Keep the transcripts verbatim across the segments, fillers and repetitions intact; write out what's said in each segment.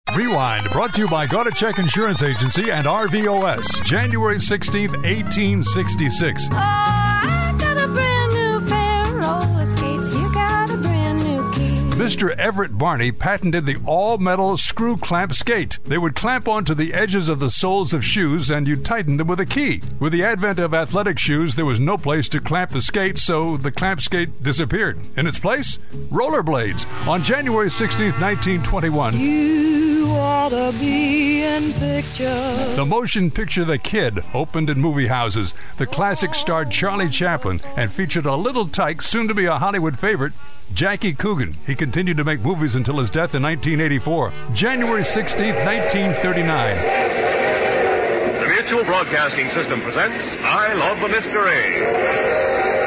Rewind, brought to you by Godachek Insurance Agency and R V O S. January sixteenth, eighteen sixty-six. Oh, I got a brand new pair of roller skates. You got a brand new key. Mister Everett Barney patented the all-metal screw clamp skate. They would clamp onto the edges of the soles of shoes and you'd tighten them with a key. With the advent of athletic shoes, there was no place to clamp the skate, so the clamp skate disappeared. In its place, rollerblades. On January sixteenth, nineteen twenty-one... You ought to be in pictures. The motion picture The Kid opened in movie houses. The classic starred Charlie Chaplin and featured a little tyke, soon to be a Hollywood favorite, Jackie Coogan. He continued to make movies until his death in nineteen eighty-four. January sixteenth, nineteen thirty-nine. The Mutual Broadcasting System presents I Love the Mystery.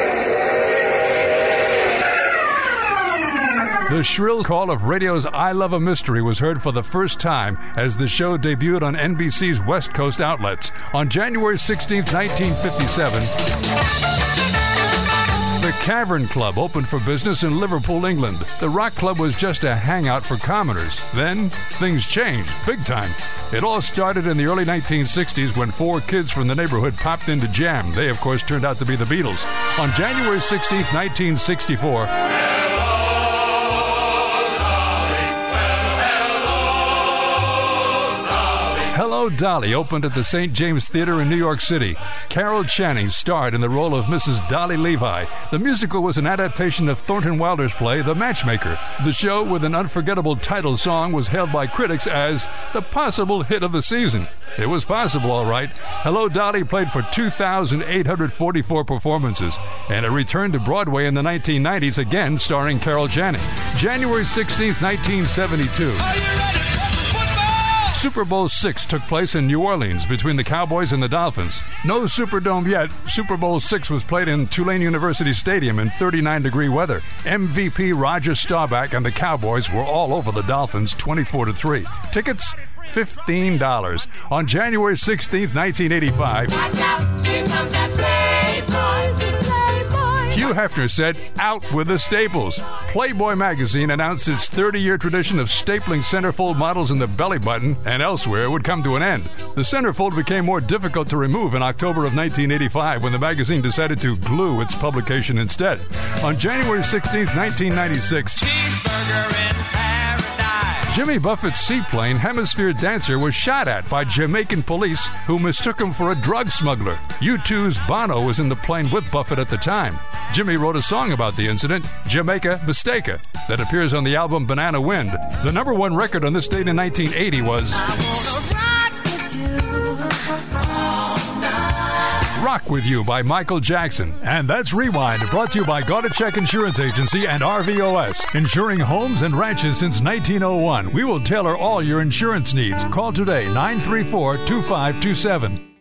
The shrill call of radio's I Love a Mystery was heard for the first time as the show debuted on N B C's West Coast outlets. On January sixteenth, nineteen fifty-seven, the Cavern Club opened for business in Liverpool, England. The rock club was just a hangout for commoners. Then, things changed, big time. It all started in the early nineteen sixties when four kids from the neighborhood popped in to jam. They, of course, turned out to be the Beatles. On January sixteenth, nineteen sixty-four... Hello, Dolly opened at the Saint James Theater in New York City. Carol Channing starred in the role of Missus Dolly Levi. The musical was an adaptation of Thornton Wilder's play, The Matchmaker. The show, with an unforgettable title song, was hailed by critics as the possible hit of the season. It was possible, all right. Hello, Dolly played for two thousand eight hundred forty-four performances, and it returned to Broadway in the nineteen nineties, again starring Carol Channing. January sixteenth, nineteen seventy-two. Super Bowl six took place in New Orleans between the Cowboys and the Dolphins. No Superdome yet. Super Bowl six was played in Tulane University Stadium in thirty-nine degree weather. M V P Roger Staubach and the Cowboys were all over the Dolphins twenty-four to three. Tickets, fifteen dollars. On January sixteenth, nineteen eighty-five... Watch out, here comes that Playboy, Playboy. Hugh Hefner said, out with the staples. Playboy magazine announced its thirty-year tradition of stapling centerfold models in the belly button and elsewhere would come to an end. The centerfold became more difficult to remove in October of nineteen eighty-five when the magazine decided to glue its publication instead. On January sixteenth, nineteen ninety-six... Cheeseburger in paradise. Jimmy Buffett's seaplane, Hemisphere Dancer, was shot at by Jamaican police who mistook him for a drug smuggler. U two's Bono was in the plane with Buffett at the time. Jimmy wrote a song about the incident, Jamaica Mistake-a, that appears on the album Banana Wind. The number one record on this date in nineteen eighty was Rock With You by Michael Jackson. And that's Rewind, brought to you by Godachek Insurance Agency and R V O S. Insuring homes and ranches since nineteen oh one. We will tailor all your insurance needs. Call today, nine three four, two five two seven.